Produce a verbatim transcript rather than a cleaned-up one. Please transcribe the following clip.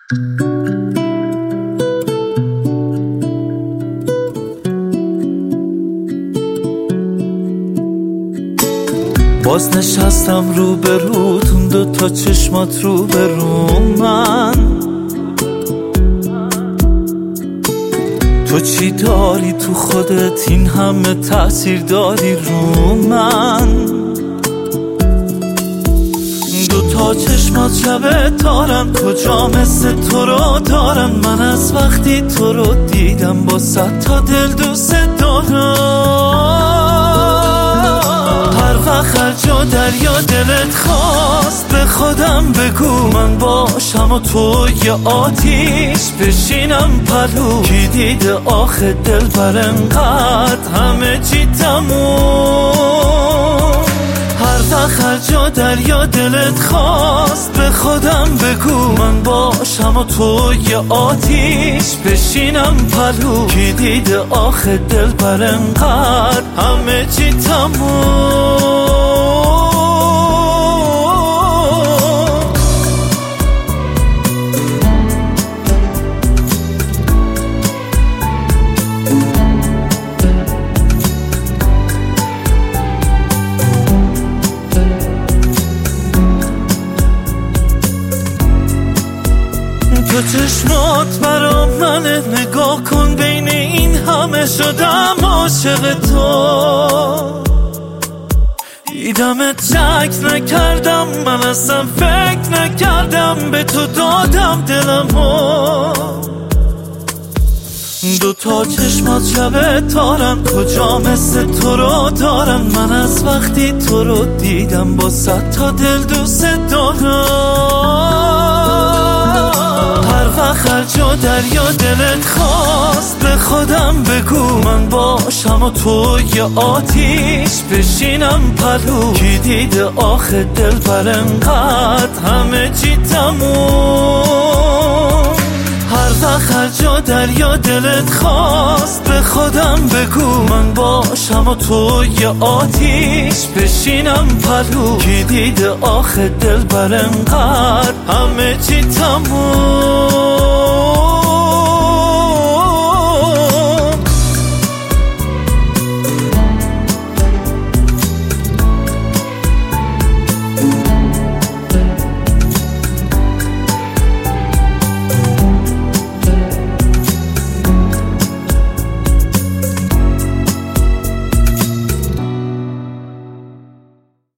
باز نشستم رو به روتون، دو تا چشمات رو به رو من. تو چی داری تو خودت این همه تأثیر داری رو من؟ دو تا چشمات شبه تارن، کجا مثل تو رو دارن؟ من از وقتی تو رو دیدم با صد تا دل دوست دارم. هر وقت هر جا دریا دلت خواست به خودم بگو من باشم و تو یه آتیش بشینم پلو. کی دیده آخه دل بر انقدر همه چی تموم؟ هر وقت هر جا دریا دلت خواست به خودم بگو من باشم و تو یه آتیش بشینم پلو. کی دیده آخه دل بر انقدر همه چی تموم؟ تو چشمات برا منه، نگاه کن بین این همه شدم عاشق تو. دیدمت شک نکردم، من اصلا فکر نکردم به تو دادم دلمو. دو تا چشمات شبه تارن، کجا مثل تو رو دارن؟ من از وقتی تو رو دیدم با صد تا دل دوست دارم. هر جا دریا دلت خواست به خودم بگو من باشم و تو یه آتیش بشینم پلو. کی دیده آخه دل بر انقدر همه چی تموم؟ هر وقت هر جا دریا دلت خواست به خودم بگو من باشم و تو یه آتیش بشینم پلو. کی دیده آخه دل بر انقدر همه چی تموم؟